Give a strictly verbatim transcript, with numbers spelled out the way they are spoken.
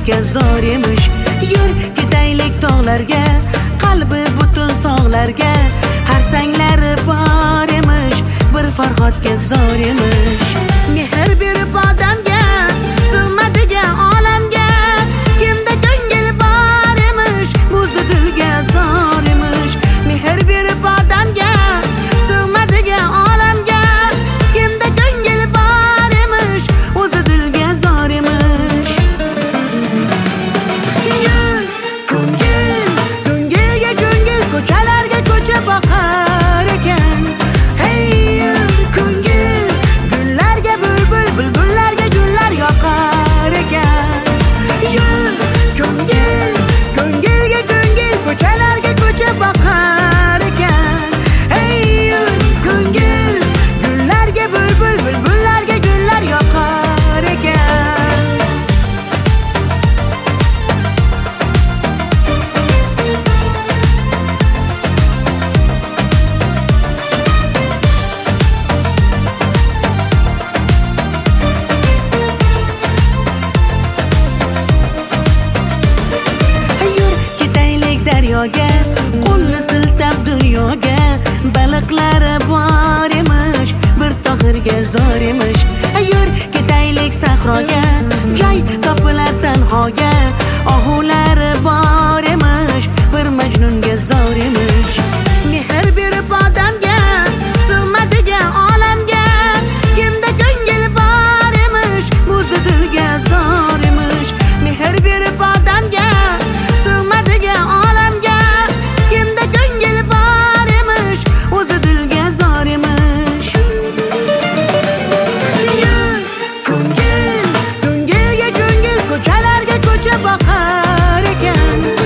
farhodga zor emish. Yur ketaylik tog'larga, qalbi butun sog'larga. Har sanglari bor emish, bir farhodga zor emish. Mehr berib odamga, sig'madigan olamga. Kimda ko'ngil bor emish, o'zi dilga zor emish. Mehr berib odamga, sig'madigan olamga. Kimda ko'ngil bor emish, o'zi dilga zor emish. Yur ko'ngil, ko'ngilga ko'ngil, ko'chalarga ko'cha boqar ekan. Hey yur ko'ngil, gullarga bulbul, bulbullarga gullar yoqar ekan. Yur ko'ngil, ko'ngilga ko'ngil, ko'chalarga ko'cha boqar ekan. Hey yur ko'ngil, gullarga bulbul, bulbullarga gullar yoqar ekan. Yur ketaylik daryoga, qo'lni siltab dunyoga. Baliqlari bor emish, bir tohirga zor emish. Yur ketaylik sahroga, joy topilar tanhoga. Ohulari bor emish, bir majnunga zor emish. Mehr berib odamga, sig'madigan olamga. Kimda ko'ngil bor emish, o'zi dilga zor emish. Mehr berib odamga, sig'madigan olamga. Kimda ko'ngil bor emish, o'zi dilga zor emish. Yur ko'ngil, ko'ngilga ko'ngil, ko'chalarga ko'cha boqar ekan.